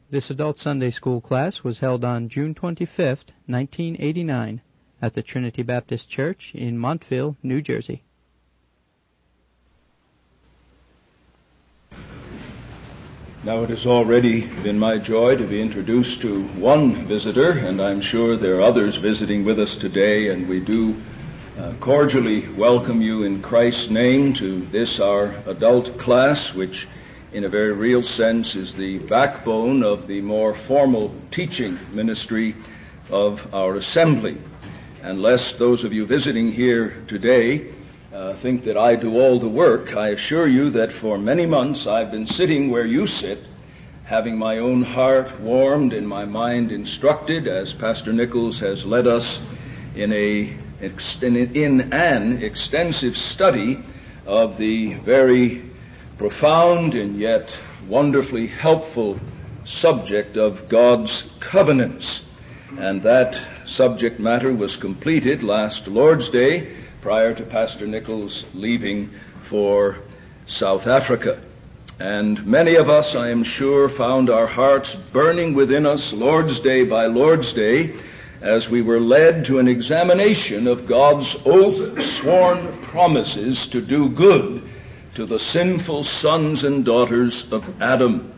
This adult Sunday school class was held on June 25, 1989, at the Trinity Baptist Church in Montville, New Jersey. Now it has already been my joy to be introduced to one visitor, and I'm sure there are others visiting with us today, and we do cordially welcome you in Christ's name to this, our adult class, which in a very real sense is the backbone of the more formal teaching ministry of our assembly. And lest those of you visiting here today think that I do all the work, I assure you that for many months I've been sitting where you sit, having my own heart warmed and my mind instructed, as Pastor Nichols has led us in an extensive study of the very profound and yet wonderfully helpful subject of God's covenants. And that subject matter was completed last Lord's Day prior to Pastor Nichols leaving for South Africa. And many of us, I am sure, found our hearts burning within us Lord's Day by Lord's Day as we were led to an examination of God's oath-sworn promises to do good to the sinful sons and daughters of Adam.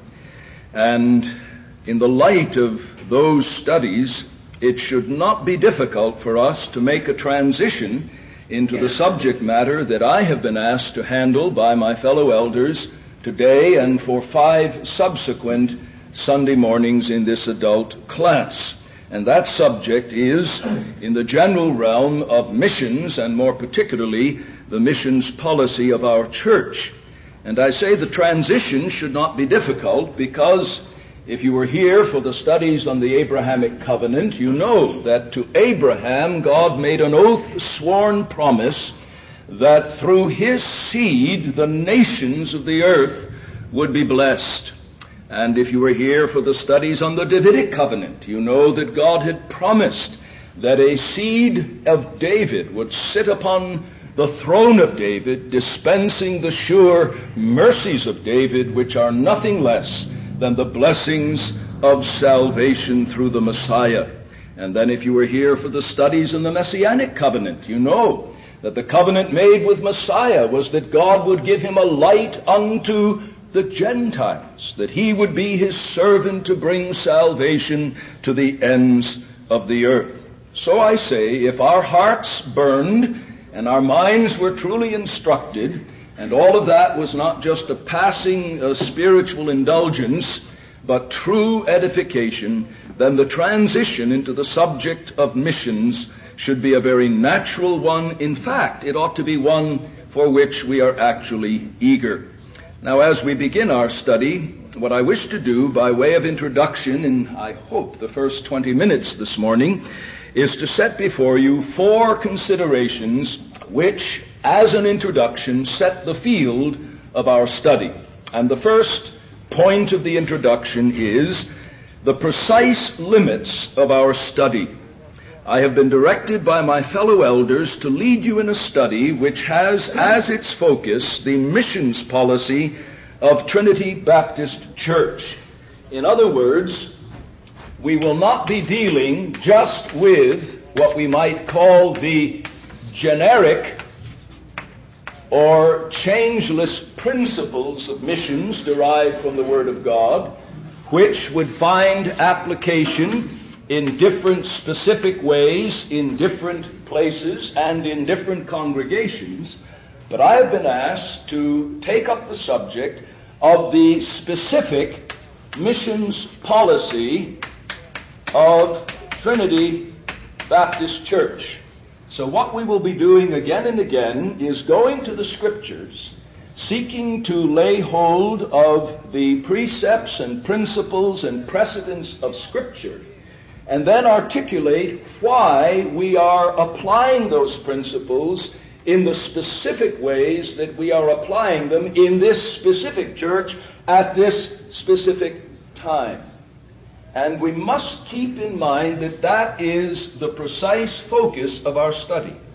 And in the light of those studies, it should not be difficult for us to make a transition into the subject matter that I have been asked to handle by my fellow elders today and for 5 subsequent Sunday mornings in this adult class. And that subject is in the general realm of missions, and more particularly the missions policy of our church. And I say the transition should not be difficult because if you were here for the studies on the Abrahamic covenant, you know that to Abraham God made an oath-sworn promise that through his seed the nations of the earth would be blessed. And if you were here for the studies on the Davidic covenant, you know that God had promised that a seed of David would sit upon the throne of David, dispensing the sure mercies of David, which are nothing less than the blessings of salvation through the Messiah. And then if you were here for the studies in the Messianic covenant, you know that the covenant made with Messiah was that God would give him a light unto the Gentiles, that he would be his servant to bring salvation to the ends of the earth. So I say, if our hearts burned and our minds were truly instructed, and all of that was not just a passing spiritual indulgence, but true edification, then the transition into the subject of missions should be a very natural one. In fact, it ought to be one for which we are actually eager. Now, as we begin our study, what I wish to do by way of introduction in, I hope, the first 20 minutes this morning, is to set before you 4 considerations which, as an introduction, set the field of our study. And the first point of the introduction is the precise limits of our study. I have been directed by my fellow elders to lead you in a study which has as its focus the missions policy of Trinity Baptist Church. In other words, we will not be dealing just with what we might call the generic or changeless principles of missions derived from the Word of God, which would find application in different specific ways, in different places, and in different congregations. But I have been asked to take up the subject of the specific missions policy of Trinity Baptist Church. So what we will be doing again and again is going to the Scriptures, seeking to lay hold of the precepts and principles and precedents of Scripture, and then articulate why we are applying those principles in the specific ways that we are applying them in this specific church at this specific time. And we must keep in mind that that is the precise focus of our study.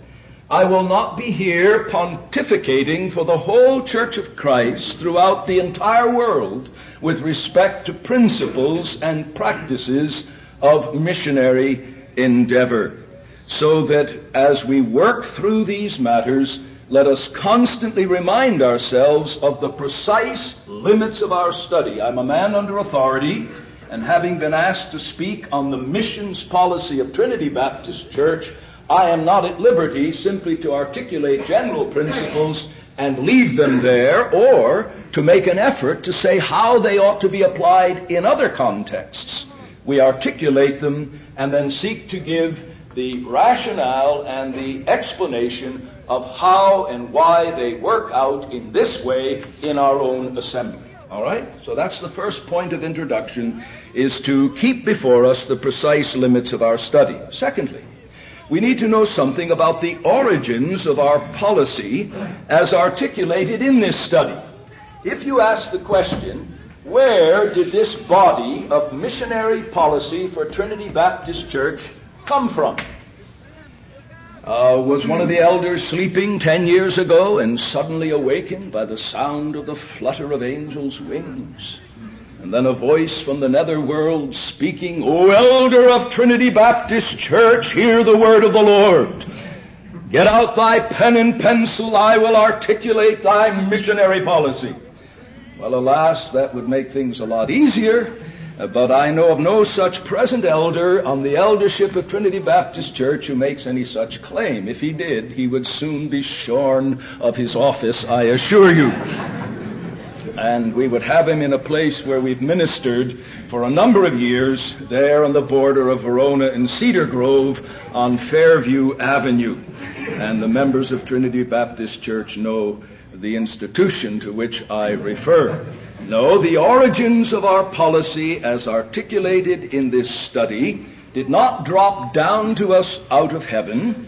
I will not be here pontificating for the whole Church of Christ throughout the entire world with respect to principles and practices of missionary endeavor. So that as we work through these matters, let us constantly remind ourselves of the precise limits of our study. I'm a man under authority, and having been asked to speak on the missions policy of Trinity Baptist Church, I am not at liberty simply to articulate general principles and leave them there, or to make an effort to say how they ought to be applied in other contexts. We articulate them and then seek to give the rationale and the explanation of how and why they work out in this way in our own assembly. All right? So that's the first point of introduction, is to keep before us the precise limits of our study. Secondly, we need to know something about the origins of our policy as articulated in this study. If you ask the question, where did this body of missionary policy for Trinity Baptist Church come from? Was one of the elders sleeping 10 years ago and suddenly awakened by the sound of the flutter of angels' wings? And then a voice from the netherworld speaking, O elder of Trinity Baptist Church, hear the word of the Lord. Get out thy pen and pencil, I will articulate thy missionary policy. Well, alas, that would make things a lot easier, but I know of no such present elder on the eldership of Trinity Baptist Church who makes any such claim. If he did, he would soon be shorn of his office, I assure you. And we would have him in a place where we've ministered for a number of years, there on the border of Verona and Cedar Grove on Fairview Avenue. And the members of Trinity Baptist Church know the institution to which I refer. No, the origins of our policy as articulated in this study did not drop down to us out of heaven,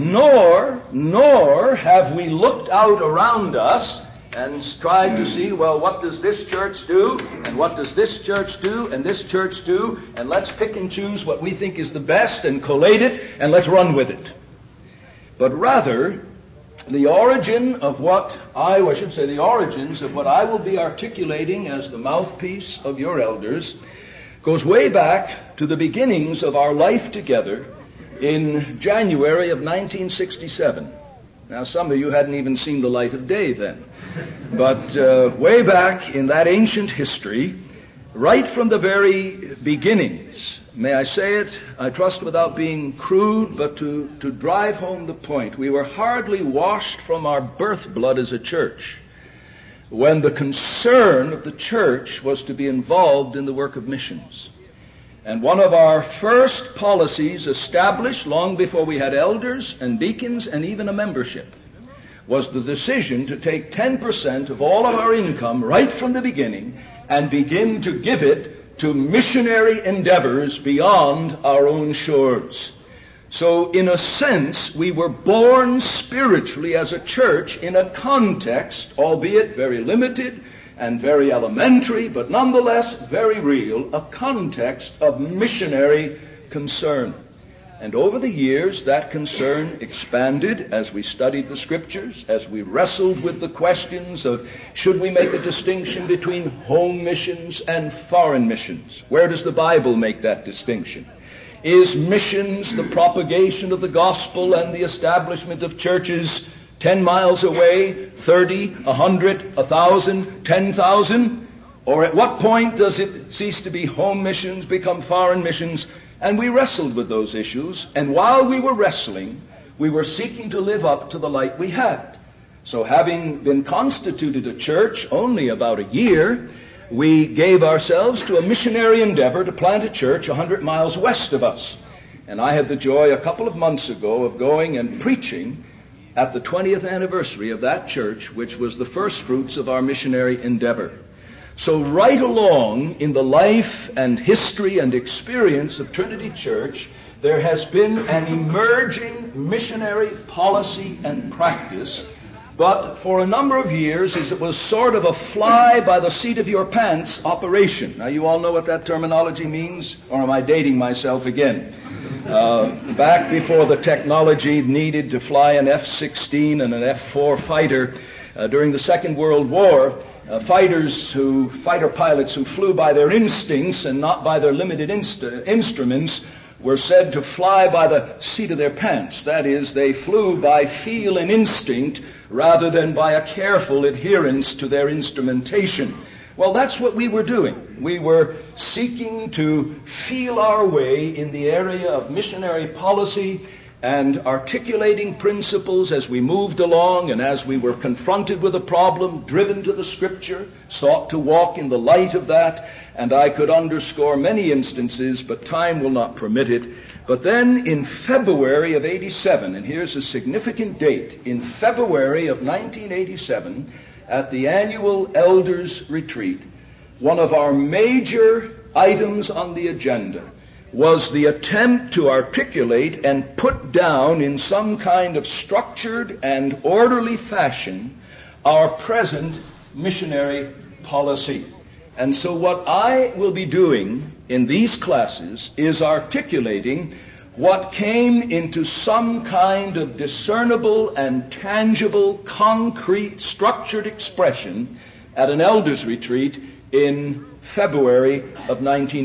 nor have we looked out around us and tried to see, well, what does this church do, and what does this church do, and this church do, and let's pick and choose what we think is the best and collate it, and let's run with it. But rather, the origins of what I will be articulating as the mouthpiece of your elders goes way back to the beginnings of our life together in January of 1967. Now, some of you hadn't even seen the light of day then. But way back in that ancient history, right from the very beginnings, may I say it, I trust without being crude, but to drive home the point, we were hardly washed from our birth blood as a church when the concern of the church was to be involved in the work of missions. And one of our first policies established long before we had elders and deacons and even a membership was the decision to take 10% of all of our income right from the beginning and begin to give it to missionary endeavors beyond our own shores. So in a sense, we were born spiritually as a church in a context, albeit very limited and very elementary, but nonetheless very real, a context of missionary concern. And over the years, that concern expanded as we studied the Scriptures, as we wrestled with the questions of should we make a distinction between home missions and foreign missions? Where does the Bible make that distinction? Is missions the propagation of the gospel and the establishment of churches 10 miles away, 30, 100, 1,000, 10,000? Or at what point does it cease to be home missions, become foreign missions? And we wrestled with those issues, and while we were wrestling, we were seeking to live up to the light we had. So having been constituted a church only about a year, we gave ourselves to a missionary endeavor to plant a church 100 miles west of us. And I had the joy a couple of months ago of going and preaching at the 20th anniversary of that church, which was the first fruits of our missionary endeavor. So right along in the life and history and experience of Trinity Church, there has been an emerging missionary policy and practice, but for a number of years it was sort of a fly by the seat of your pants operation. Now you all know what that terminology means, or am I dating myself again? Back before the technology needed to fly an F-16 and an F-4 fighter during the Second World War, fighter pilots who flew by their instincts and not by their limited instruments were said to fly by the seat of their pants. That is, they flew by feel and instinct rather than by a careful adherence to their instrumentation. Well, that's what we were doing. We were seeking to feel our way in the area of missionary policy and articulating principles as we moved along, and as we were confronted with a problem, driven to the Scripture, sought to walk in the light of that. And I could underscore many instances, but time will not permit it. But then in February of 87, and here's a significant date, in February of 1987, at the annual Elders Retreat, one of our major items on the agenda was the attempt to articulate and put down in some kind of structured and orderly fashion our present missionary policy. And so what I will be doing in these classes is articulating what came into some kind of discernible and tangible, concrete, structured expression at an elders retreat in February of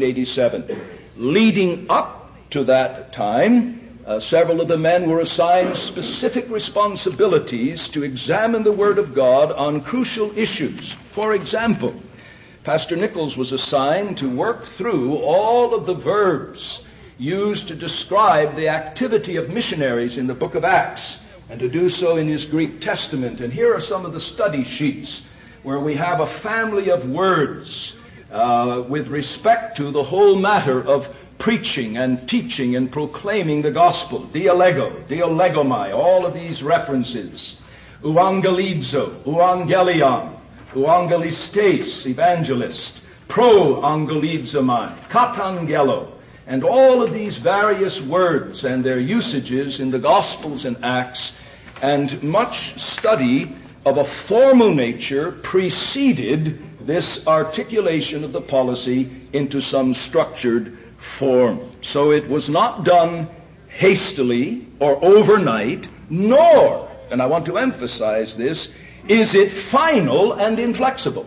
1987. Leading up to that time, several of the men were assigned specific responsibilities to examine the Word of God on crucial issues. For example, Pastor Nichols was assigned to work through all of the verbs used to describe the activity of missionaries in the book of Acts, and to do so in his Greek Testament. And here are some of the study sheets where we have a family of words with respect to the whole matter of preaching and teaching and proclaiming the gospel. Dialego, dialegomai, all of these references. Euangelizo, euangelion, euangelistes, evangelist. Pro-angelizomai, katangelo. And all of these various words and their usages in the Gospels and Acts, and much study of a formal nature preceded this articulation of the policy into some structured form. So it was not done hastily or overnight, nor, and I want to emphasize this, is it final and inflexible.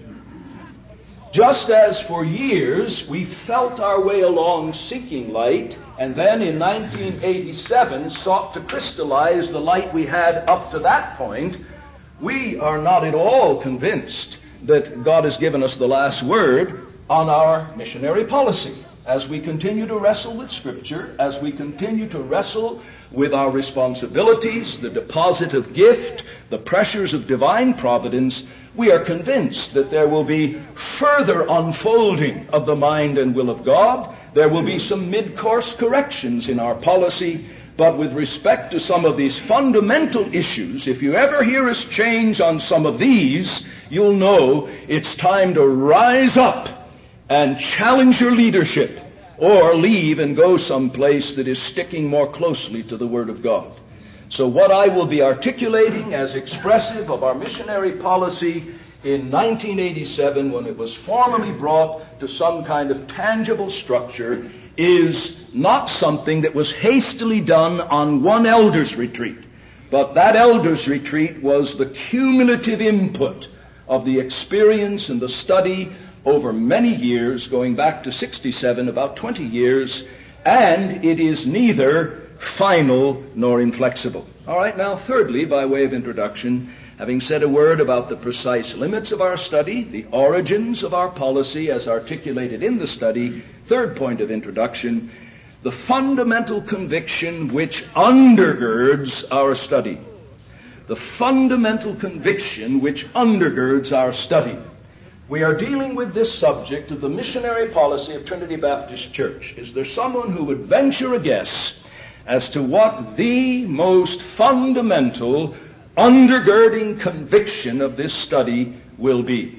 Just as for years we felt our way along seeking light, and then in 1987 sought to crystallize the light we had up to that point, we are not at all convinced that God has given us the last word on our missionary policy. As we continue to wrestle with Scripture, as we continue to wrestle with our responsibilities, the deposit of gift, the pressures of divine providence, we are convinced that there will be further unfolding of the mind and will of God. There will be some mid-course corrections in our policy, but with respect to some of these fundamental issues, if you ever hear us change on some of these, you'll know it's time to rise up and challenge your leadership, or leave and go someplace that is sticking more closely to the Word of God. So what I will be articulating as expressive of our missionary policy in 1987, when it was formally brought to some kind of tangible structure, is not something that was hastily done on one elders retreat, but that elders retreat was the cumulative input of the experience and the study over many years, going back to 67, about 20 years, and it is neither final nor inflexible. All right, now thirdly, by way of introduction, having said a word about the precise limits of our study, the origins of our policy as articulated in the study, third point of introduction, the fundamental conviction which undergirds our study. The fundamental conviction which undergirds our study. We are dealing with this subject of the missionary policy of Trinity Baptist Church. Is there someone who would venture a guess as to what the most fundamental undergirding conviction of this study will be?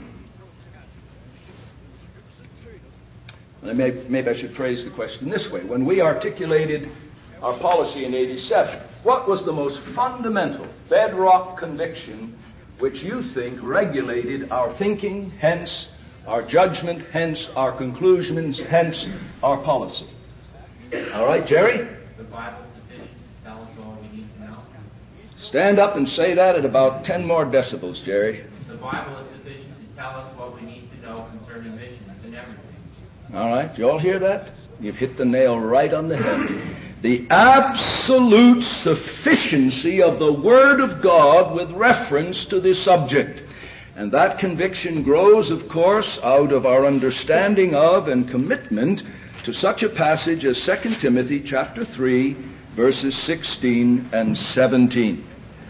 Maybe I should phrase the question this way. When we articulated our policy in 87, what was the most fundamental bedrock conviction which you think regulated our thinking, hence our judgment, hence our conclusions, hence our policy? All right, Jerry? The Bible is sufficient to tell us all we need to know. Stand up and say that at about 10 more decibels, Jerry. The Bible is sufficient to tell us what we need to know concerning missions and everything. All right, you all hear that? You've hit the nail right on the head. The absolute sufficiency of the Word of God with reference to this subject. And that conviction grows, of course, out of our understanding of and commitment to such a passage as 2 Timothy chapter 3, verses 16 and 17.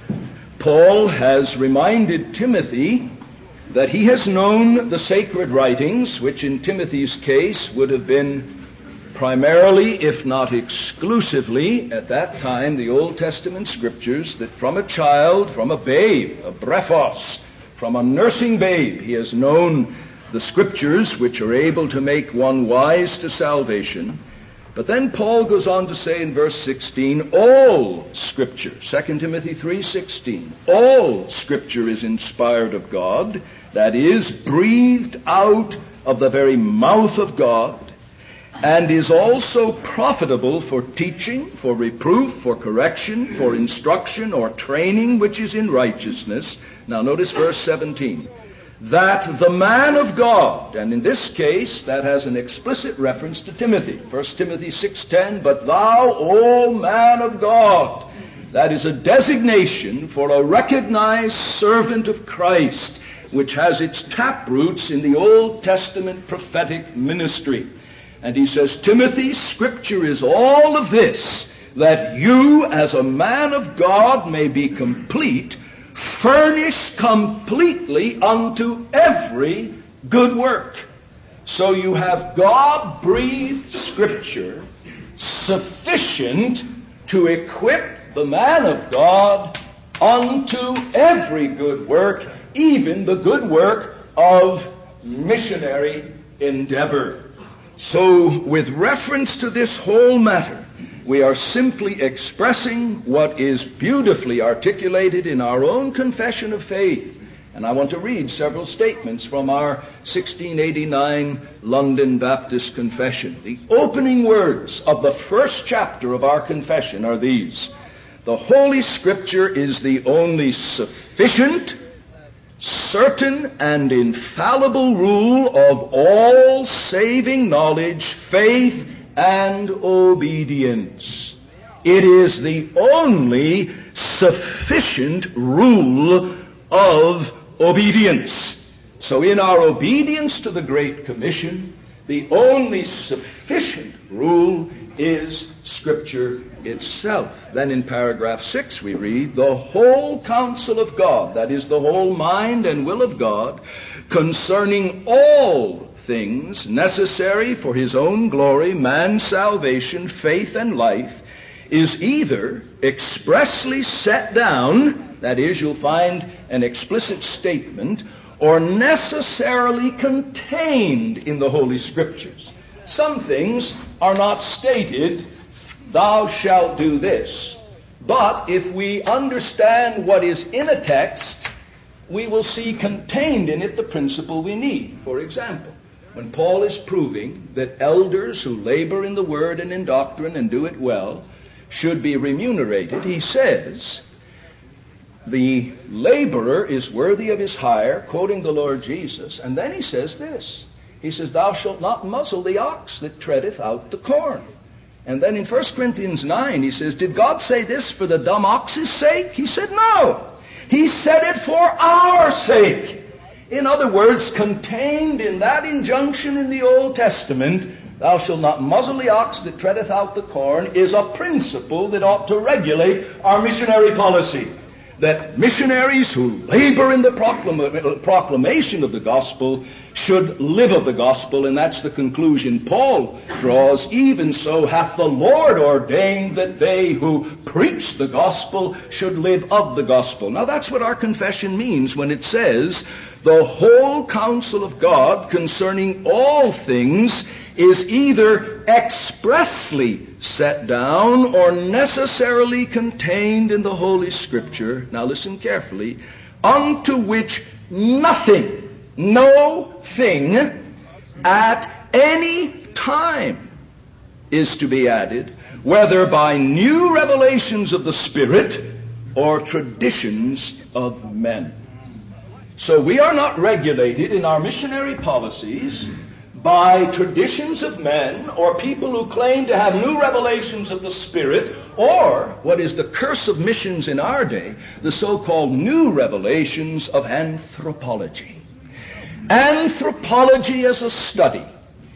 Paul has reminded Timothy that he has known the sacred writings, which in Timothy's case would have been primarily, if not exclusively, at that time, the Old Testament scriptures, that from a child, from a babe, a brephos, from a nursing babe, he has known the scriptures which are able to make one wise to salvation. But then Paul goes on to say in verse 16, all Scripture, 2 Timothy 3:16, all Scripture is inspired of God, that is, breathed out of the very mouth of God, and is also profitable for teaching, for reproof, for correction, for instruction, or training which is in righteousness. Now notice verse 17. That the man of God, and in this case that has an explicit reference to Timothy, 1 Timothy 6:10, but thou, O man of God, that is a designation for a recognized servant of Christ, which has its taproots in the Old Testament prophetic ministry. And he says, Timothy, Scripture is all of this, that you as a man of God may be complete, furnished completely unto every good work. So you have God-breathed Scripture sufficient to equip the man of God unto every good work, even the good work of missionary endeavor. So with reference to this whole matter, we are simply expressing what is beautifully articulated in our own confession of faith. And I want to read several statements from our 1689 London Baptist Confession. The opening words of the first chapter of our confession are these: the Holy Scripture is the only sufficient, certain, and infallible rule of all saving knowledge, faith, and obedience. It is the only sufficient rule of obedience. So in our obedience to the Great Commission, the only sufficient rule is Scripture itself. Then in paragraph 6 we read, the whole counsel of God, that is the whole mind and will of God, concerning all things necessary for his own glory, man's salvation, faith, and life, is either expressly set down, that is, you'll find an explicit statement, or necessarily contained in the Holy Scriptures. Some things are not stated, thou shalt do this. But if we understand what is in a text, we will see contained in it the principle we need. For example, when Paul is proving that elders who labor in the word and in doctrine and do it well should be remunerated, he says, the laborer is worthy of his hire, quoting the Lord Jesus, and then he says this. He says, thou shalt not muzzle the ox that treadeth out the corn. And then in 1 Corinthians 9, he says, did God say this for the dumb ox's sake? He said, no. He said it for our sake. In other words, contained in that injunction in the Old Testament, thou shalt not muzzle the ox that treadeth out the corn, is a principle that ought to regulate our missionary policy. That missionaries who labor in the proclamation of the gospel should live of the gospel, and that's the conclusion Paul draws. Even so hath the Lord ordained that they who preach the gospel should live of the gospel. Now that's what our confession means when it says, the whole counsel of God concerning all things is either expressly set down or necessarily contained in the Holy Scripture. Now listen carefully. Unto which nothing, no thing, at any time is to be added, whether by new revelations of the Spirit or traditions of men. So we are not regulated in our missionary policies by traditions of men or people who claim to have new revelations of the Spirit, or what is the curse of missions in our day, the so-called new revelations of anthropology. Anthropology as a study,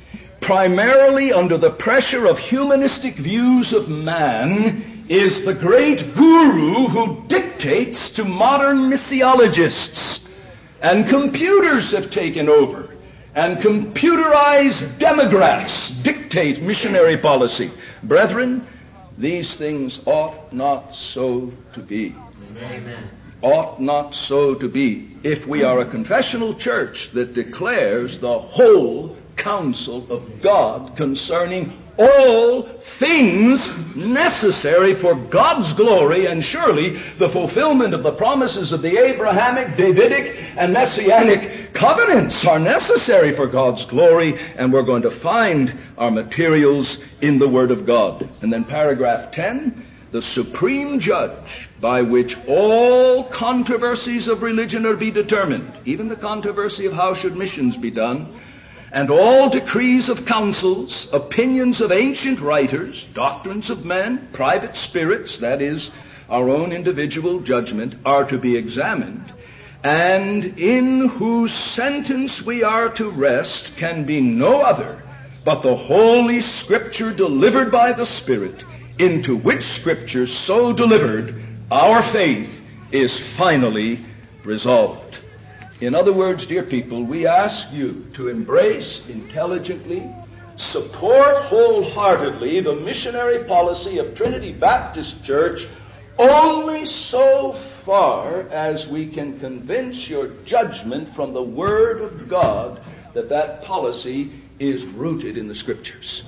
primarily under the pressure of humanistic views of man, is the great guru who dictates to modern missiologists. And computers have taken over. And computerized demographs dictate missionary policy. Brethren, these things ought not so to be. Amen. Ought not so to be if we are a confessional church that declares the whole counsel of God concerning all things necessary for God's glory, and surely the fulfillment of the promises of the Abrahamic, Davidic, and Messianic covenants are necessary for God's glory, and we're going to find our materials in the Word of God. And then paragraph 10, the supreme judge by which all controversies of religion are to be determined, even the controversy of how should missions be done, and all decrees of councils, opinions of ancient writers, doctrines of men, private spirits, that is, our own individual judgment, are to be examined, and in whose sentence we are to rest can be no other but the Holy Scripture delivered by the Spirit, into which Scripture so delivered our faith is finally resolved. In other words, dear people, we ask you to embrace intelligently, support wholeheartedly the missionary policy of Trinity Baptist Church only so far as we can convince your judgment from the Word of God that that policy is rooted in the Scriptures.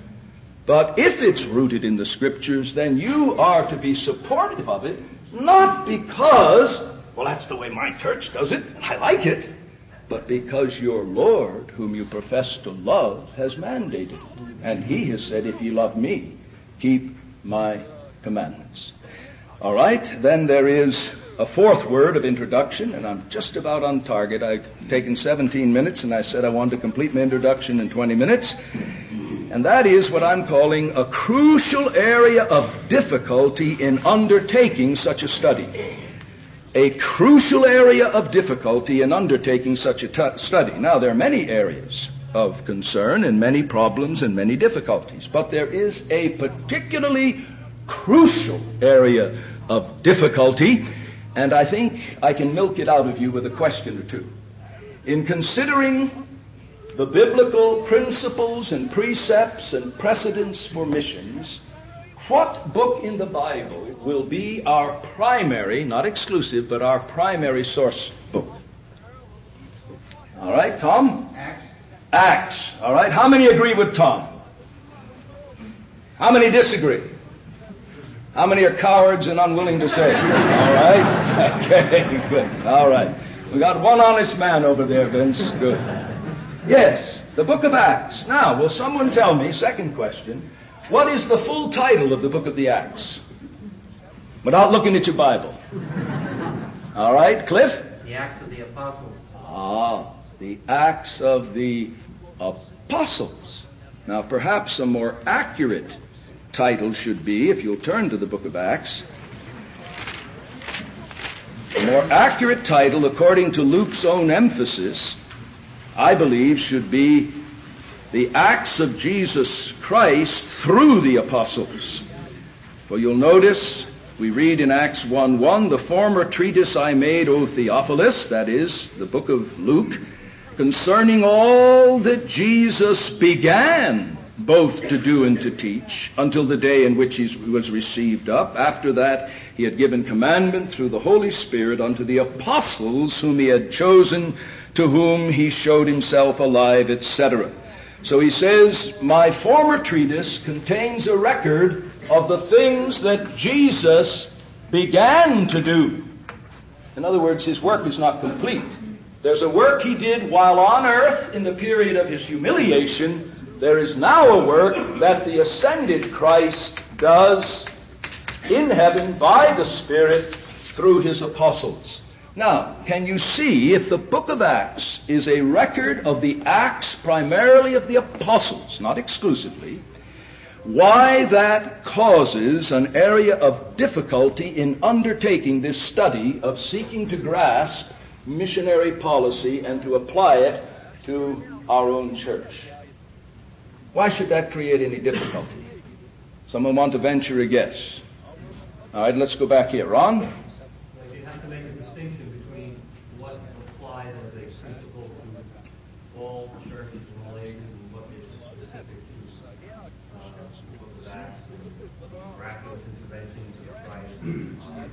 But if it's rooted in the Scriptures, then you are to be supportive of it, not because, well, that's the way my church does it, and I like it, but because your Lord, whom you profess to love, has mandated it. And He has said, if you love me, keep my commandments. All right, then there is a fourth word of introduction, and I'm just about on target. I've taken 17 minutes, and I said I wanted to complete my introduction in 20 minutes. And that is what I'm calling a crucial area of difficulty in undertaking such a study. A crucial area of difficulty in undertaking such a study. Now, there are many areas of concern and many problems and many difficulties, but there is a particularly crucial area of difficulty, and I think I can milk it out of you with a question or two. In considering the biblical principles and precepts and precedents for missions, what book in the Bible will be our primary, not exclusive, but our primary source book? All right, Tom? Acts. Acts. All right. How many agree with Tom? How many disagree? How many are cowards and unwilling to say? All right. Okay, good. All right. We got one honest man over there, Vince. Good. Yes, the book of Acts. Now, will someone tell me, second question, what is the full title of the book of the Acts? Without looking at your Bible. All right, Cliff? The Acts of the Apostles. Ah, the Acts of the Apostles. Now, perhaps a more accurate title should be, if you'll turn to the book of Acts, a more accurate title, according to Luke's own emphasis, I believe, should be the Acts of Jesus Christ through the Apostles. For you'll notice, we read in Acts 1:1, the former treatise I made, O Theophilus, that is, the book of Luke, concerning all that Jesus began both to do and to teach, until the day in which he was received up. After that, he had given commandment through the Holy Spirit unto the apostles whom he had chosen, to whom he showed himself alive, etc. So he says, my former treatise contains a record of the things that Jesus began to do. In other words, his work is not complete. There's a work he did while on earth in the period of his humiliation, There is now a work that the ascended Christ does in heaven by the Spirit through his apostles. Now, can you see, if the book of Acts is a record of the acts primarily of the apostles, not exclusively, why that causes an area of difficulty in undertaking this study of seeking to grasp missionary policy and to apply it to our own church? Why should that create any difficulty? Someone want to venture a guess? All right, let's go back here. Ron? You have to make a distinction between what applies as a principle to all churches and all ages and what is specific to the book of Acts and miraculous interventions of Christ.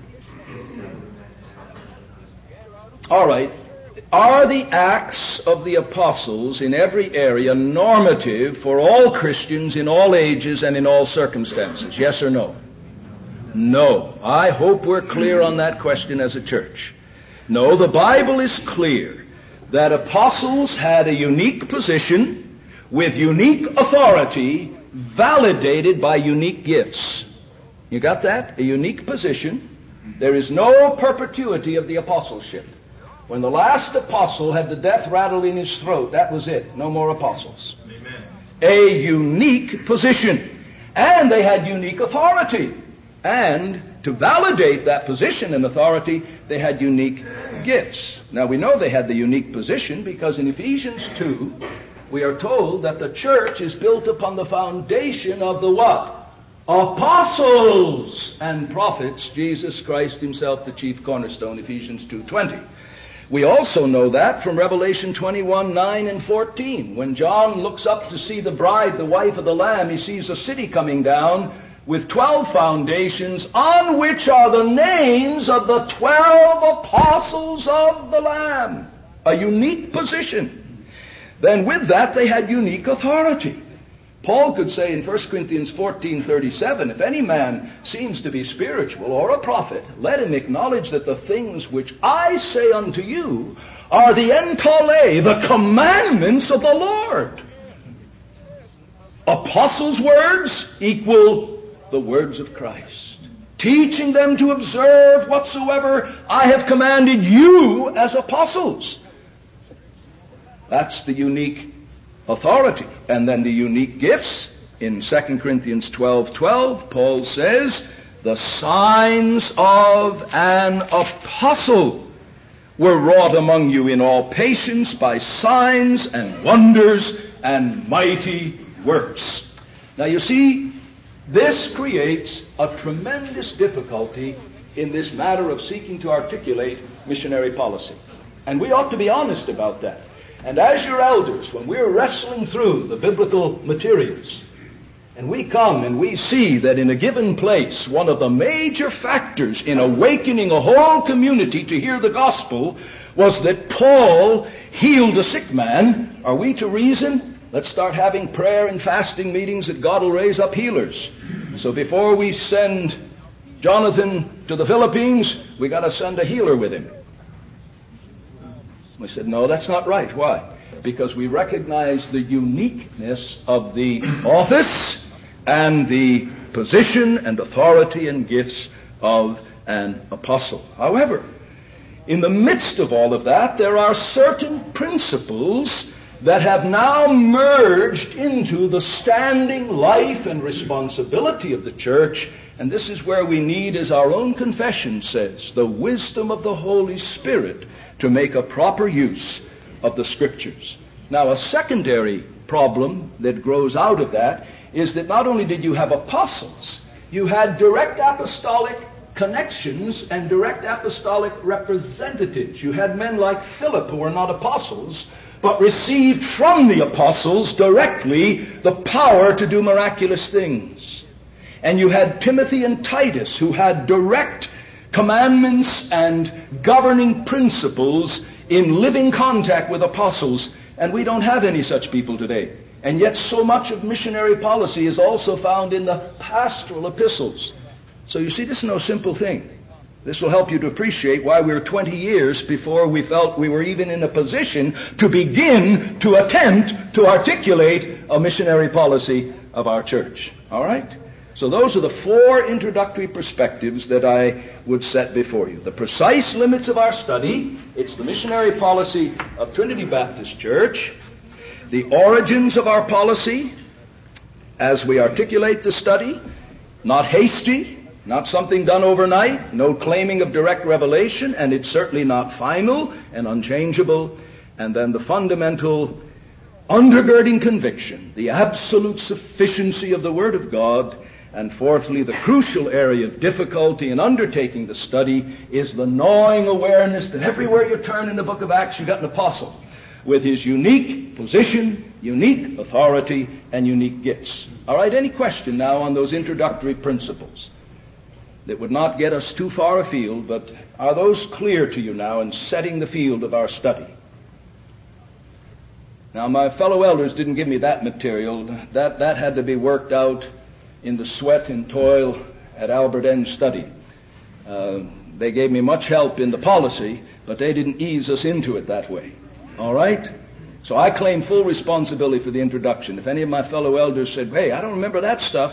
All right. Are the acts of the apostles in every area normative for all Christians in all ages and in all circumstances? Yes or no? No. I hope we're clear on that question as a church. No, the Bible is clear that apostles had a unique position with unique authority validated by unique gifts. You got that? A unique position. There is no perpetuity of the apostleship. When the last apostle had the death rattle in his throat, that was it. No more apostles. Amen. A unique position. And they had unique authority. And to validate that position and authority, they had unique gifts. Now we know they had the unique position because in Ephesians 2, we are told that the church is built upon the foundation of the what? Apostles and prophets, Jesus Christ himself, the chief cornerstone, Ephesians 2:20. We also know that from Revelation 21:9 and 14. When John looks up to see the bride, the wife of the Lamb, he sees a city coming down with 12 foundations on which are the names of the 12 apostles of the Lamb. A unique position. Then with that they had unique authority. Paul could say in 1 Corinthians 14:37, if any man seems to be spiritual or a prophet, let him acknowledge that the things which I say unto you are the entole, the commandments of the Lord. Apostles' words equal the words of Christ, teaching them to observe whatsoever I have commanded you as apostles. That's the unique authority. And then the unique gifts. In 2 Corinthians 12:12, Paul says, the signs of an apostle were wrought among you in all patience by signs and wonders and mighty works. Now you see, this creates a tremendous difficulty in this matter of seeking to articulate missionary policy. And we ought to be honest about that. And as your elders, when we're wrestling through the biblical materials, and we come and we see that in a given place, one of the major factors in awakening a whole community to hear the gospel was that Paul healed a sick man, are we to reason? Let's start having prayer and fasting meetings that God will raise up healers. So before we send Jonathan to the Philippines, we got to send a healer with him. We said, no, that's not right. Why? Because we recognize the uniqueness of the office and the position and authority and gifts of an apostle. However, in the midst of all of that, there are certain principles that have now merged into the standing life and responsibility of the church. And this is where we need, as our own confession says, the wisdom of the Holy Spirit to make a proper use of the Scriptures. Now, a secondary problem that grows out of that is that not only did you have apostles, you had direct apostolic connections and direct apostolic representatives. You had men like Philip, who were not apostles, but received from the apostles directly the power to do miraculous things. And you had Timothy and Titus, who had direct commandments and governing principles in living contact with apostles. And we don't have any such people today. And yet so much of missionary policy is also found in the pastoral epistles. So you see, this is no simple thing. This will help you to appreciate why we were 20 years before we felt we were even in a position to begin to attempt to articulate a missionary policy of our church. All right? So those are the 4 introductory perspectives that I would set before you. The precise limits of our study, it's the missionary policy of Trinity Baptist Church, the origins of our policy as we articulate the study, not hasty, not something done overnight, no claiming of direct revelation, and it's certainly not final and unchangeable. And then the fundamental undergirding conviction, the absolute sufficiency of the Word of God. And fourthly, the crucial area of difficulty in undertaking the study is the gnawing awareness that everywhere you turn in the book of Acts, you've got an apostle with his unique position, unique authority, and unique gifts. All right, any question now on those introductory principles that would not get us too far afield, but are those clear to you now in setting the field of our study? Now, my fellow elders didn't give me that material. That had to be worked out in the sweat and toil at Albert N's study. They gave me much help in the policy, but they didn't ease us into it that way. All right? So I claim full responsibility for the introduction. If any of my fellow elders said, hey, I don't remember that stuff,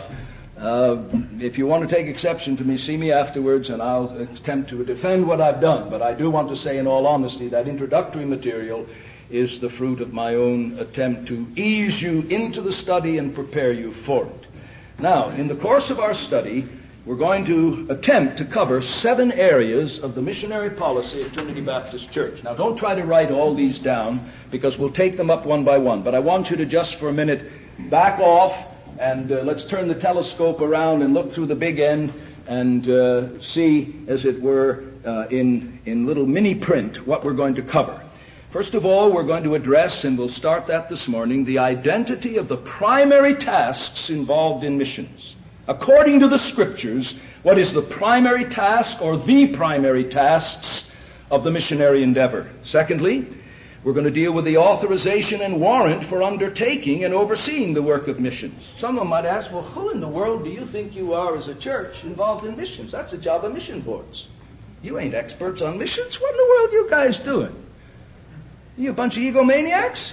if you want to take exception to me, see me afterwards and I'll attempt to defend what I've done. But I do want to say in all honesty that introductory material is the fruit of my own attempt to ease you into the study and prepare you for it. Now, in the course of our study, we're going to attempt to cover 7 areas of the missionary policy of Trinity Baptist Church. Now, don't try to write all these down because we'll take them up one by one. But I want you to just for a minute back off and let's turn the telescope around and look through the big end and see, as it were, in little mini print what we're going to cover. First of all, we're going to address, and we'll start that this morning, the identity of the primary tasks involved in missions. According to the Scriptures, what is the primary task or the primary tasks of the missionary endeavor? Secondly, we're going to deal with the authorization and warrant for undertaking and overseeing the work of missions. Some of them might ask, well, who in the world do you think you are as a church involved in missions? That's the job of mission boards. You ain't experts on missions. What in the world are you guys doing? You a bunch of egomaniacs?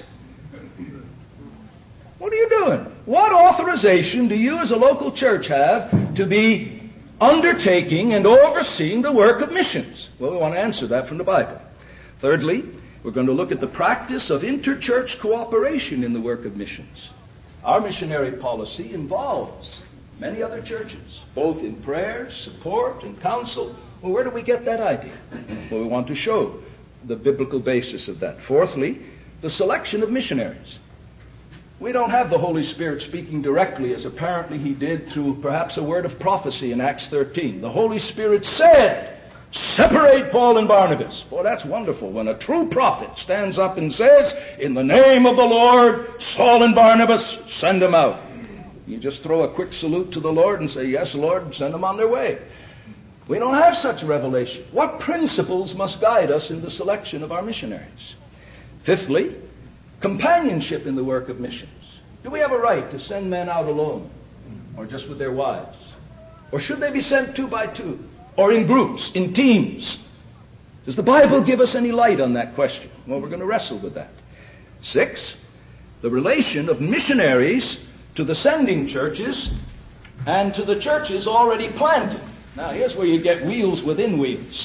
What are you doing? What authorization do you as a local church have to be undertaking and overseeing the work of missions? Well, we want to answer that from the Bible. Thirdly, we're going to look at the practice of interchurch cooperation in the work of missions. Our missionary policy involves many other churches, both in prayer, support, and counsel. Well, where do we get that idea? Well, we want to show the biblical basis of that. Fourthly, the selection of missionaries. We don't have the Holy Spirit speaking directly as apparently he did through perhaps a word of prophecy in Acts 13. The Holy Spirit said, separate Paul and Barnabas. Boy, that's wonderful when a true prophet stands up and says, in the name of the Lord, Saul and Barnabas, send them out. You just throw a quick salute to the Lord and say, yes, Lord, send them on their way. We don't have such revelation. What principles must guide us in the selection of our missionaries? Fifthly, companionship in the work of missions. Do we have a right to send men out alone or just with their wives? Or should they be sent 2 by 2 or in groups, in teams? Does the Bible give us any light on that question? Well, we're going to wrestle with that. 6, the relation of missionaries to the sending churches and to the churches already planted. Now, here's where you get wheels within wheels.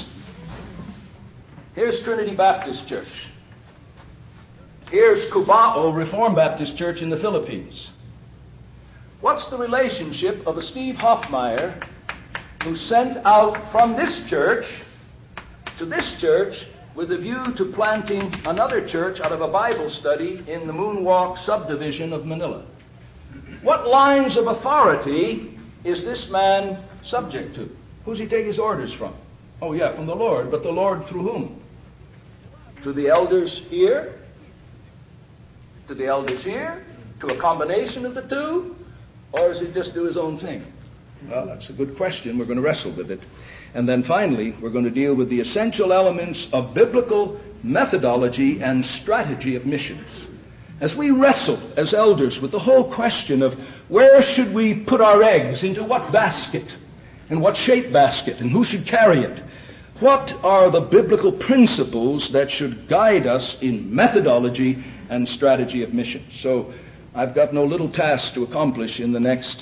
Here's Trinity Baptist Church. Here's Cubao Reformed Baptist Church in the Philippines. What's the relationship of a Steve Hoffmeyer who sent out from this church to this church with a view to planting another church out of a Bible study in the Moonwalk subdivision of Manila? What lines of authority is this man subject to? Who's he take his orders from? Oh yeah, from the Lord. But the Lord through whom? To the elders here? To the elders here? To a combination of the two? Or does he just do his own thing? Well, that's a good question. We're going to wrestle with it. And then finally, we're going to deal with the essential elements of biblical methodology and strategy of missions. As we wrestle as elders with the whole question of where should we put our eggs, into what basket, and what shape basket, and who should carry it, What are the biblical principles that should guide us in methodology and strategy of missions? So I've got no little task to accomplish in the next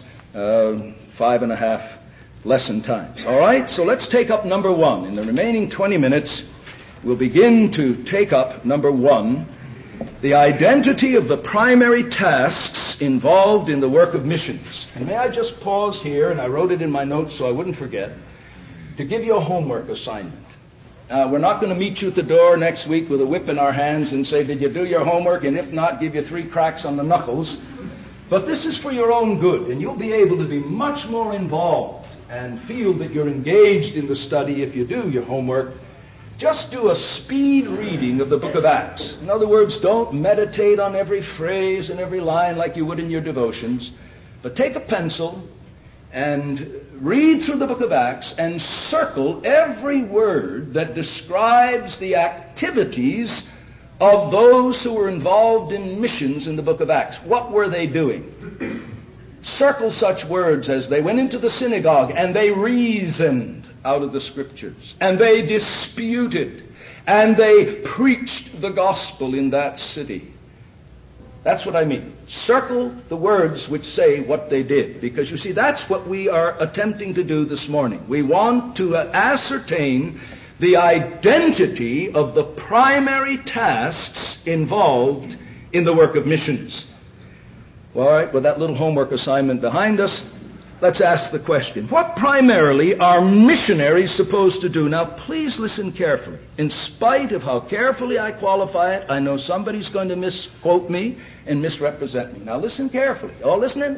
5.5 lesson times. All right, so let's take up number 1. In the remaining 20 minutes, we'll begin to take up number 1, the identity of the primary tasks involved in the work of missions. And may I just pause here, and I wrote it in my notes so I wouldn't forget, to give you a homework assignment. We're not going to meet you at the door next week with a whip in our hands and say, did you do your homework? And if not, give you 3 cracks on the knuckles. But this is for your own good, and you'll be able to be much more involved and feel that you're engaged in the study if you do your homework. Just do a speed reading of the book of Acts. In other words, don't meditate on every phrase and every line like you would in your devotions, but take a pencil and read through the book of Acts and circle every word that describes the activities of those who were involved in missions in the book of Acts. What were they doing? Circle such words as they went into the synagogue and they reasoned out of the scriptures, and they disputed, and they preached the gospel in that city. That's what I mean. Circle the words which say what they did, because you see, that's what we are attempting to do this morning. We want to ascertain the identity of the primary tasks involved in the work of missions. All right, with that little homework assignment behind us, let's ask the question, what primarily are missionaries supposed to do? Now, please listen carefully. In spite of how carefully I qualify it, I know somebody's going to misquote me and misrepresent me. Now, listen carefully. All listening?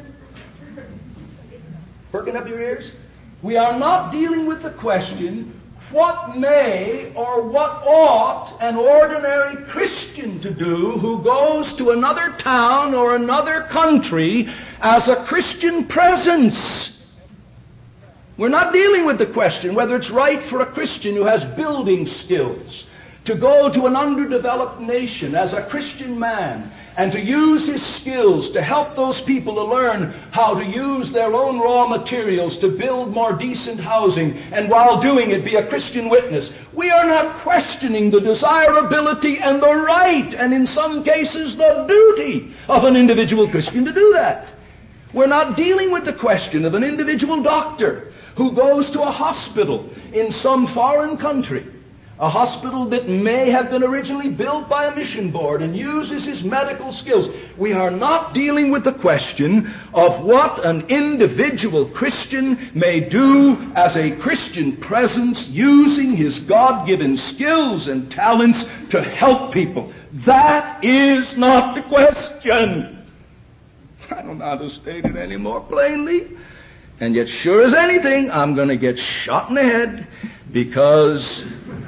Perking up your ears? We are not dealing with the question, what may or what ought an ordinary Christian to do who goes to another town or another country as a Christian presence? We're not dealing with the question whether it's right for a Christian who has building skills to go to an underdeveloped nation as a Christian man and to use his skills to help those people to learn how to use their own raw materials to build more decent housing, and while doing it be a Christian witness. We are not questioning the desirability and the right, and in some cases the duty of an individual Christian to do that. We're not dealing with the question of an individual doctor who goes to a hospital in some foreign country, a hospital that may have been originally built by a mission board, and uses his medical skills. We are not dealing with the question of what an individual Christian may do as a Christian presence using his God-given skills and talents to help people. That is not the question. I don't know how to state it any more plainly. And yet, sure as anything, I'm going to get shot in the head because,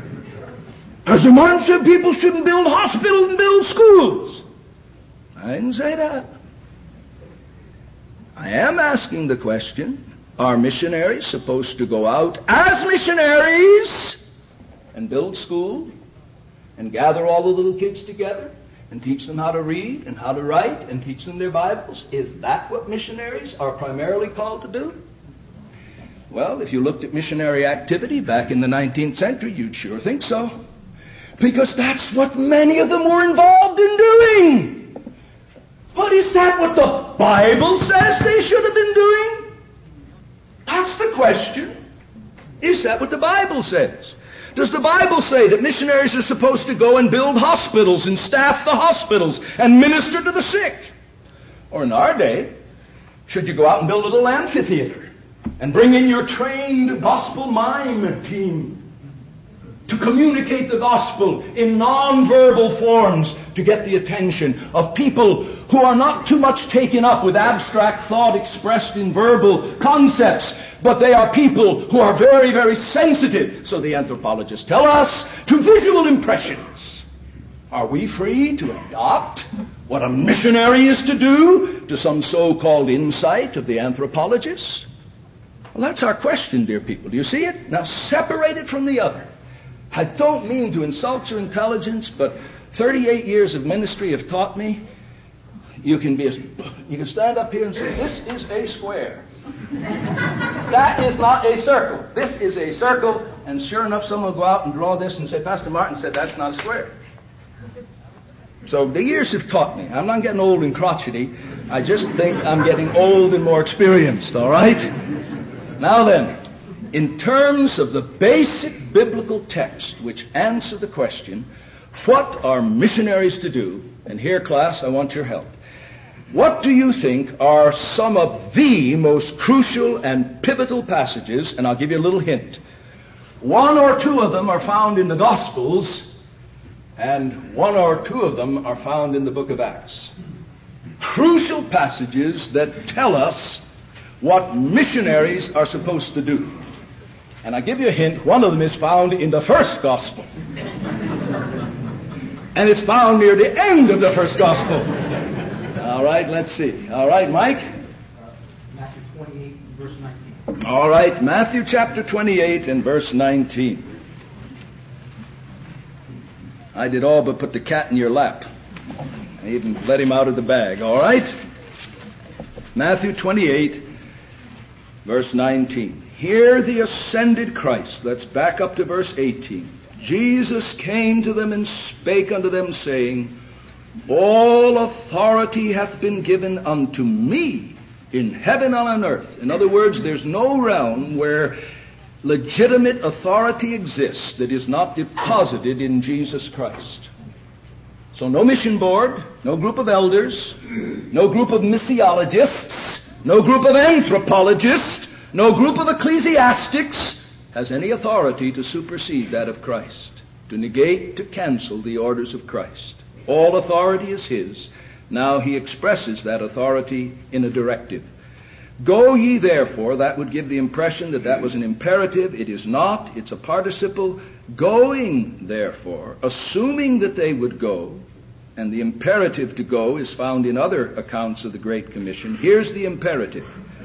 as the man said, people shouldn't build hospitals and build schools. I didn't say that. I am asking the question, are missionaries supposed to go out as missionaries and build schools and gather all the little kids together and teach them how to read and how to write and teach them their Bibles? Is that what missionaries are primarily called to do? Well, if you looked at missionary activity back in the 19th century, you'd sure think so. Because that's what many of them were involved in doing. But is that what the Bible says they should have been doing? That's the question. Is that what the Bible says? Does the Bible say that missionaries are supposed to go and build hospitals and staff the hospitals and minister to the sick? Or in our day, should you go out and build a little amphitheater and bring in your trained gospel mime team to communicate the gospel in non-verbal forms to get the attention of people who are not too much taken up with abstract thought expressed in verbal concepts, but they are people who are very, very sensitive, so the anthropologists tell us, to visual impressions? Are we free to adopt what a missionary is to do to some so-called insight of the anthropologists? Well, that's our question, dear people. Do you see it? Now separate it from the other. I don't mean to insult your intelligence, but 38 years of ministry have taught me you can stand up here and say, this is a square. That is not a circle. This is a circle, And sure enough, someone will go out and draw this and say, Pastor Martin said that's not a square. So the years have taught me. I'm not getting old and crotchety. I just think I'm getting old and more experienced, all right? Now then, in terms of the basic biblical text which answer the question, what are missionaries to do? And here, class, I want your help. What do you think are some of the most crucial and pivotal passages? And I'll give you a little hint. One or two of them are found in the Gospels, and one or two of them are found in the book of Acts. Crucial passages that tell us what missionaries are supposed to do. And I'll give you a hint. One of them is found in the first Gospel. And it's found near the end of the first Gospel. All right, let's see. All right, Mike? Matthew 28, verse 19. All right, Matthew chapter 28 and verse 19. I did all but put the cat in your lap. I even let him out of the bag. All right? Matthew 28, verse 19. Hear the ascended Christ. Let's back up to verse 18. Jesus came to them and spake unto them, saying, All authority hath been given unto me in heaven and on earth. In other words, there's no realm where legitimate authority exists that is not deposited in Jesus Christ. So no mission board, no group of elders, no group of missiologists, no group of anthropologists, no group of ecclesiastics has any authority to supersede that of Christ, to negate, to cancel the orders of Christ. All authority is His. Now He expresses that authority in a directive. Go ye therefore, that would give the impression that that was an imperative. It is not. It's a participle. Going therefore, assuming that they would go, and the imperative to go is found in other accounts of the Great Commission. Here's the imperative.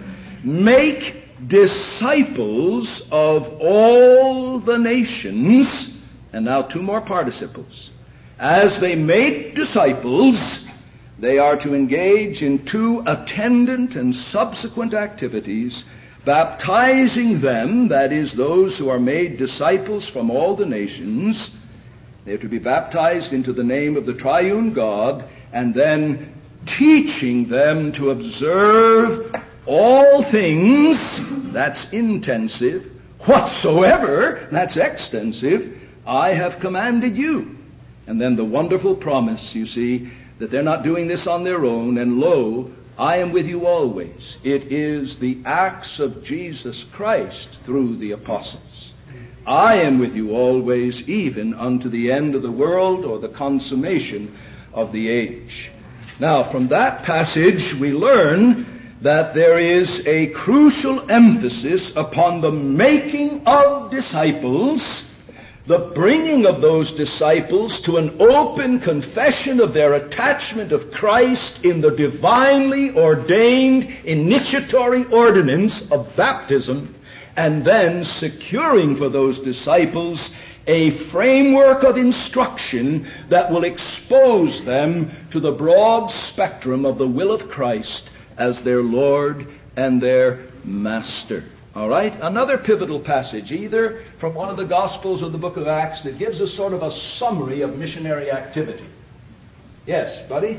Make disciples of all the nations. And now two more participles. As they make disciples, they are to engage in two attendant and subsequent activities, baptizing them, that is, those who are made disciples from all the nations. They are to be baptized into the name of the triune God, and then teaching them to observe all things, that's intensive, whatsoever, that's extensive, I have commanded you. And then the wonderful promise, you see, that they're not doing this on their own, and lo, I am with you always. It is the acts of Jesus Christ through the apostles. I am with you always, even unto the end of the world, or the consummation of the age. Now, from that passage, we learn that there is a crucial emphasis upon the making of disciples, the bringing of those disciples to an open confession of their attachment of Christ in the divinely ordained initiatory ordinance of baptism, and then securing for those disciples a framework of instruction that will expose them to the broad spectrum of the will of Christ as their Lord and their Master. All right? Another pivotal passage, either from one of the Gospels or the book of Acts, that gives us sort of a summary of missionary activity. Yes, buddy?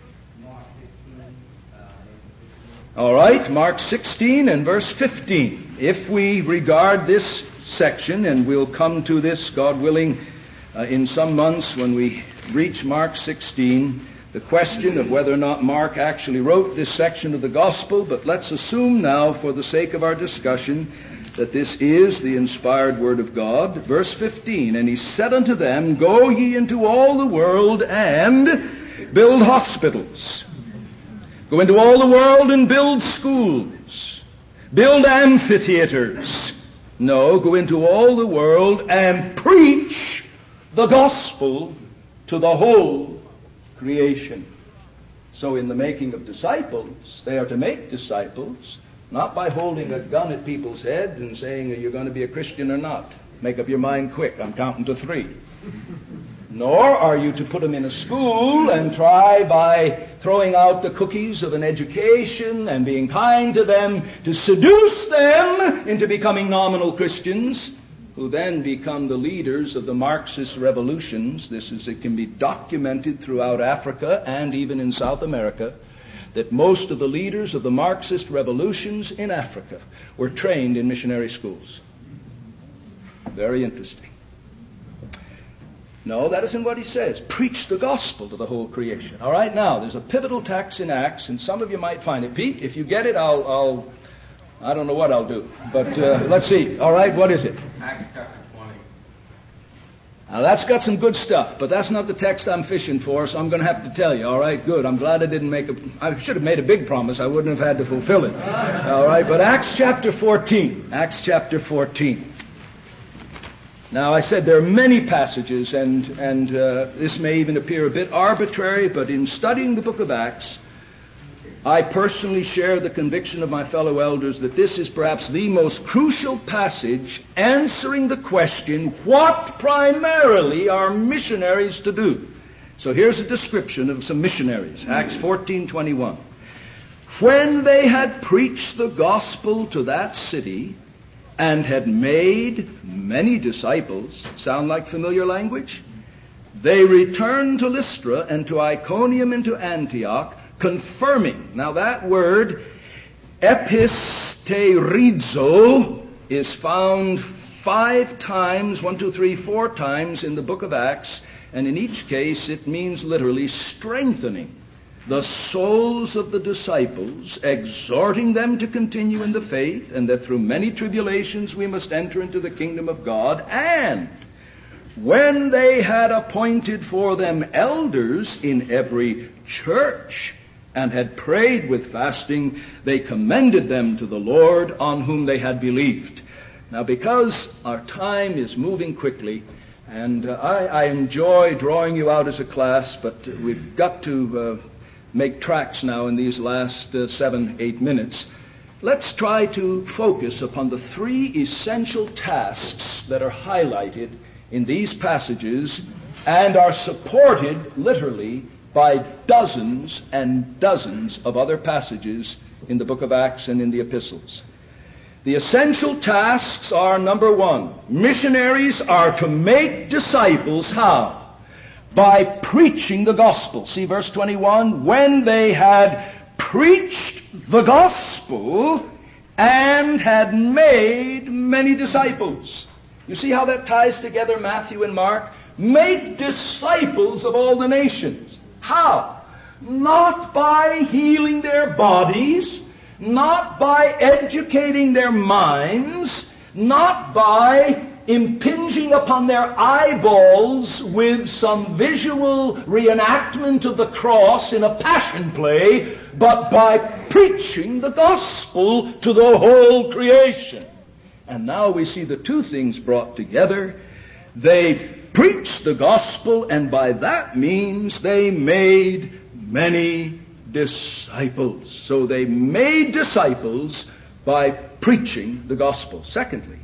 All right, Mark 16 and verse 15. If we regard this section, and we'll come to this, God willing, in some months when we reach Mark 16, the question of whether or not Mark actually wrote this section of the Gospel, but let's assume now, for the sake of our discussion, that this is the inspired Word of God. Verse 15, And he said unto them, Go ye into all the world and build hospitals. Go into all the world and build schools. Build amphitheaters. No, go into all the world and preach the gospel to the whole creation. So in the making of disciples, they are to make disciples, not by holding a gun at people's head and saying, are you going to be a Christian or not? Make up your mind quick, I'm counting to 3. Nor are you to put them in a school and try by throwing out the cookies of an education and being kind to them to seduce them into becoming nominal Christians. who then become the leaders of the Marxist revolutions. It can be documented throughout Africa and even in South America, that most of the leaders of the Marxist revolutions in Africa were trained in missionary schools. Very interesting. No, that isn't what he says. Preach the gospel to the whole creation. All right, now, there's a pivotal text in Acts, and some of you might find it. Pete, if you get it, I don't know what I'll do. But let's see. All right, what is it? Acts chapter 20. Now, that's got some good stuff, but that's not the text I'm fishing for, so I'm going to have to tell you. All right, good. I'm glad I should have made a big promise. I wouldn't have had to fulfill it. All right, but Acts chapter 14. Acts chapter 14. Now, I said there are many passages, and this may even appear a bit arbitrary, but in studying the book of Acts, I personally share the conviction of my fellow elders that this is perhaps the most crucial passage answering the question, what primarily are missionaries to do? So here's a description of some missionaries, Acts 14:21. When they had preached the gospel to that city and had made many disciples, sound like familiar language? They returned to Lystra and to Iconium and to Antioch, confirming. Now that word, episterizo, is found 5 times, 4 times in the book of Acts, and in each case it means literally strengthening the souls of the disciples, exhorting them to continue in the faith, and that through many tribulations we must enter into the kingdom of God. And when they had appointed for them elders in every church, and had prayed with fasting, they commended them to the Lord, on whom they had believed. Now, because our time is moving quickly, and I enjoy drawing you out as a class, but we've got to make tracks now in these last 7-8 minutes. Let's try to focus upon the 3 essential tasks that are highlighted in these passages and are supported literally by dozens and dozens of other passages in the book of Acts and in the epistles. The essential tasks are, number 1, missionaries are to make disciples. How? By preaching the gospel. See verse 21, when they had preached the gospel and had made many disciples. You see how that ties together Matthew and Mark? Make disciples of all the nations. How? Not by healing their bodies, not by educating their minds, not by impinging upon their eyeballs with some visual reenactment of the cross in a passion play, but by preaching the gospel to the whole creation. And now we see the 2 things brought together. They preached the gospel, and by that means they made many disciples. So they made disciples by preaching the gospel. Secondly,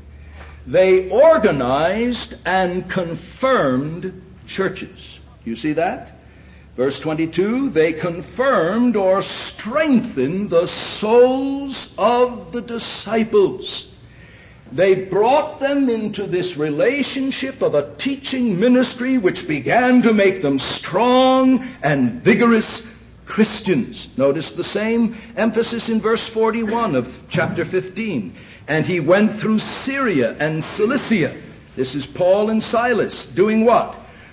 they organized and confirmed churches. You see that? Verse 22, they confirmed or strengthened the souls of the disciples. They brought them into this relationship of a teaching ministry which began to make them strong and vigorous Christians. Notice the same emphasis in verse 41 of chapter 15. And he went through Syria and Cilicia. This is Paul and Silas doing what?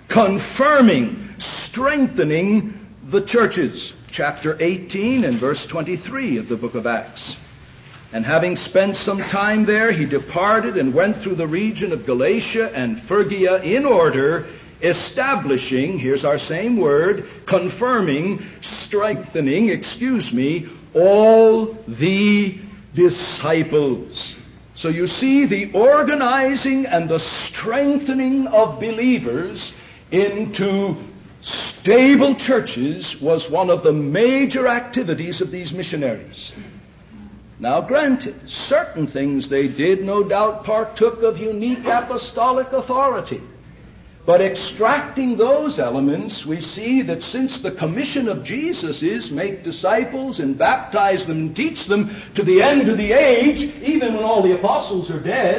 Confirming, strengthening the churches. Chapter 18 and verse 23 of the book of Acts. And having spent some time there, he departed and went through the region of Galatia and Phrygia in order, establishing, here's our same word, confirming, strengthening, all the disciples. So you see, the organizing and the strengthening of believers into stable churches was one of the major activities of these missionaries. Now granted, certain things they did no doubt partook of unique apostolic authority. But extracting those elements, we see that since the commission of Jesus is make disciples and baptize them and teach them to the end of the age, even when all the apostles are dead,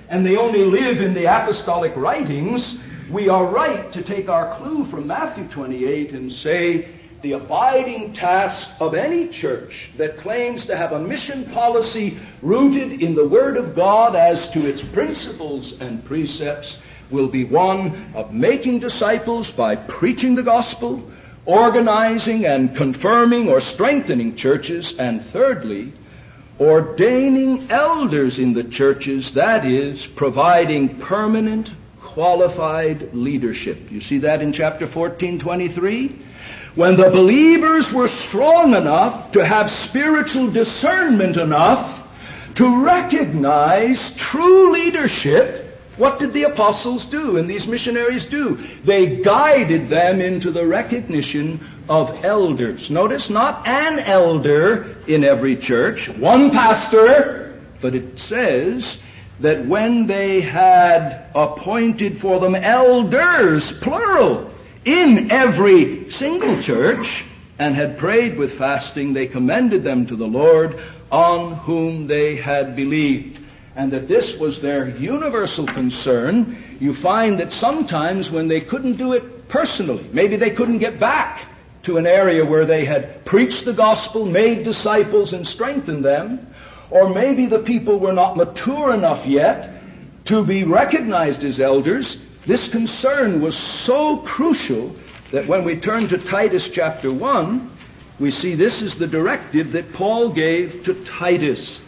and they only live in the apostolic writings, we are right to take our clue from Matthew 28 and say the abiding task of any church that claims to have a mission policy rooted in the Word of God as to its principles and precepts will be one of making disciples by preaching the gospel, organizing and confirming or strengthening churches, and thirdly, ordaining elders in the churches, that is, providing permanent, qualified leadership. You see that in chapter 14:23? When the believers were strong enough to have spiritual discernment enough to recognize true leadership, what did the apostles do and these missionaries do? They guided them into the recognition of elders. Notice, not an elder in every church, one pastor, but it says that when they had appointed for them elders, plural, in every single church, and had prayed with fasting, they commended them to the Lord, on whom they had believed. And that this was their universal concern. You find that sometimes when they couldn't do it personally, maybe they couldn't get back to an area where they had preached the gospel, made disciples, and strengthened them, or maybe the people were not mature enough yet to be recognized as elders, this concern was so crucial that when we turn to Titus chapter 1, we see this is the directive that Paul gave to Titus.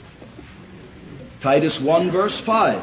Titus 1 verse 5.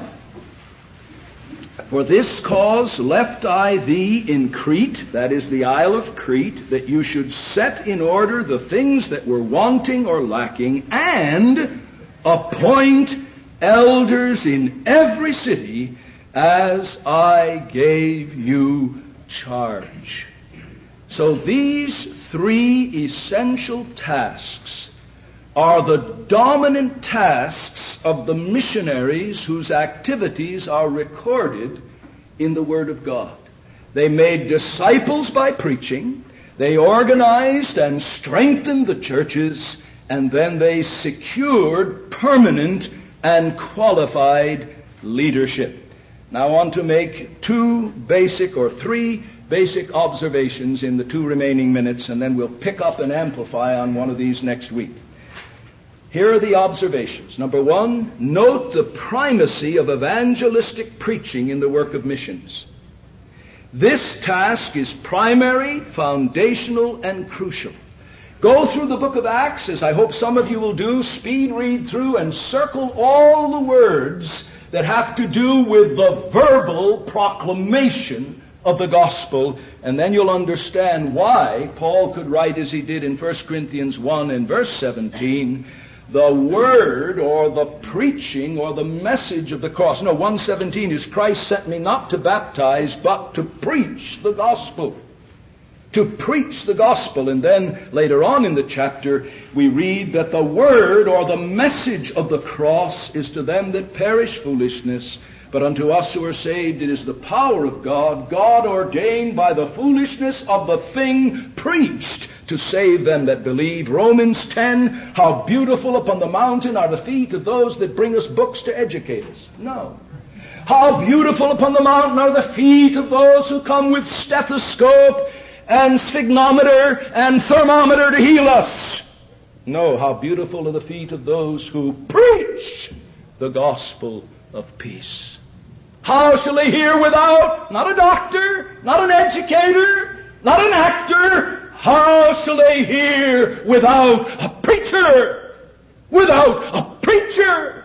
For this cause left I thee in Crete, that is the Isle of Crete, that you should set in order the things that were wanting or lacking, and appoint elders in every city, as I gave you charge. So these three essential tasks are the dominant tasks of the missionaries whose activities are recorded in the Word of God. They made disciples by preaching, they organized and strengthened the churches, and then they secured permanent and qualified leadership. Now I want to make three basic observations in the 2 remaining minutes, and then we'll pick up and amplify on one of these next week. Here are the observations. Number 1, note the primacy of evangelistic preaching in the work of missions. This task is primary, foundational, and crucial. Go through the book of Acts, as I hope some of you will do, speed read through and circle all the words that have to do with the verbal proclamation of the gospel, and then you'll understand why Paul could write as he did in 1 Corinthians 1 and verse 17, the word or the preaching or the message of the cross. No, 1:17 is Christ sent me not to baptize, but to preach the gospel. To preach the gospel. And then later on in the chapter, we read that the word or the message of the cross is to them that perish foolishness, but unto us who are saved it is the power of God, God ordained by the foolishness of the thing preached to save them that believe. Romans 10, how beautiful upon the mountain are the feet of those that bring us books to educate us. No. How beautiful upon the mountain are the feet of those who come with stethoscope and sphygmometer and thermometer to heal us. No, how beautiful are the feet of those who preach the gospel of peace. How shall they hear without? Not a doctor, not an educator, not an actor. How shall they hear without a preacher? Without a preacher.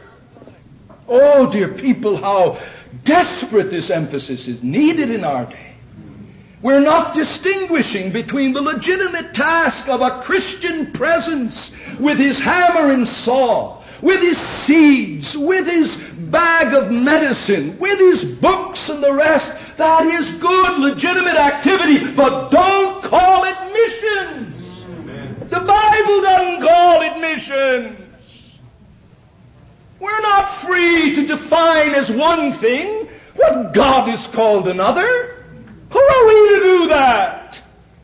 Oh, dear people, how desperate this emphasis is needed in our day. We're not distinguishing between the legitimate task of a Christian presence with his hammer and saw, with his seeds, with his bag of medicine, with his books and the rest. That is good, legitimate activity, but don't call it missions. Amen. The Bible doesn't call it missions. We're not free to define as one thing what God has called another. Who are we to do that?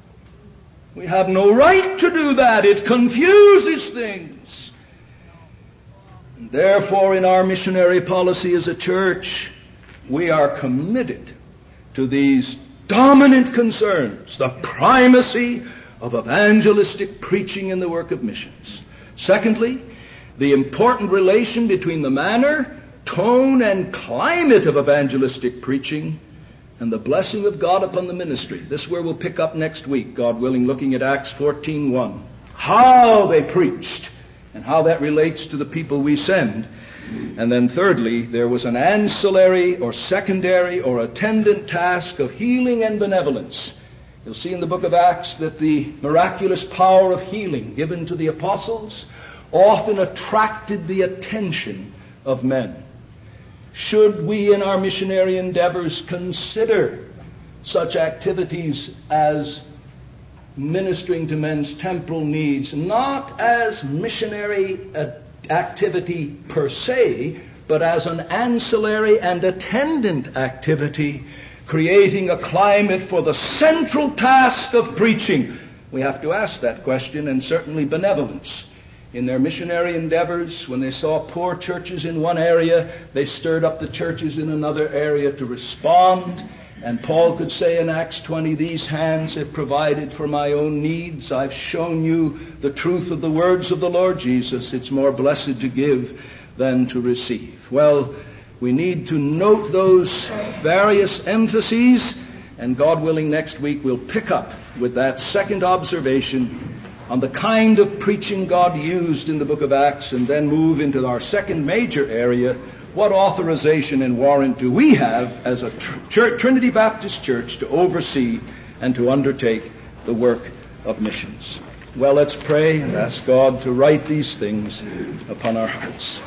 We have no right to do that. It confuses things. Therefore, in our missionary policy as a church, we are committed to these dominant concerns: the primacy of evangelistic preaching in the work of missions. Secondly, the important relation between the manner, tone, and climate of evangelistic preaching and the blessing of God upon the ministry. This is where we'll pick up next week, God willing, looking at Acts 14:1. How they preached and how that relates to the people we send. And then thirdly, there was an ancillary or secondary or attendant task of healing and benevolence. You'll see in the book of Acts that the miraculous power of healing given to the apostles often attracted the attention of men. Should we in our missionary endeavors consider such activities as ministering to men's temporal needs, not as missionary activity per se, but as an ancillary and attendant activity, creating a climate for the central task of preaching? We have to ask that question, and certainly benevolence. In their missionary endeavors, when they saw poor churches in one area, they stirred up the churches in another area to respond. And Paul could say in Acts 20, "These hands have provided for my own needs. I've shown you the truth of the words of the Lord Jesus. It's more blessed to give than to receive." Well, we need to note those various emphases, and God willing, next week we'll pick up with that second observation on the kind of preaching God used in the book of Acts, and then move into our second major area: what authorization and warrant do we have as a Trinity Baptist Church to oversee and to undertake the work of missions? Well, let's pray and ask God to write these things upon our hearts.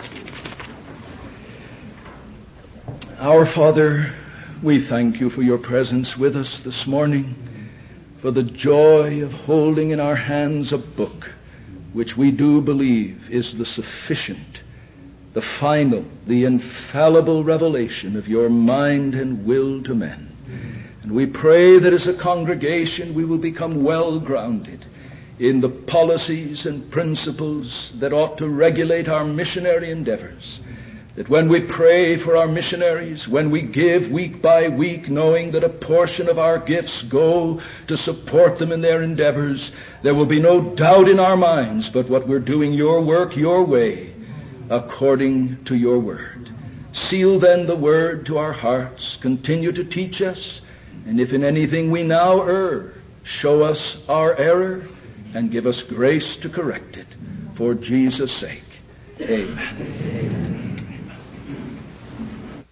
Our Father, we thank you for your presence with us this morning, for the joy of holding in our hands a book which we do believe is the sufficient, the final, the infallible revelation of your mind and will to men. And we pray that as a congregation we will become well grounded in the policies and principles that ought to regulate our missionary endeavors. That when we pray for our missionaries, when we give week by week, knowing that a portion of our gifts go to support them in their endeavors, there will be no doubt in our minds but what we're doing your work your way, according to your word. Seal then the word to our hearts. Continue to teach us. And if in anything we now err, show us our error and give us grace to correct it. For Jesus' sake. Amen.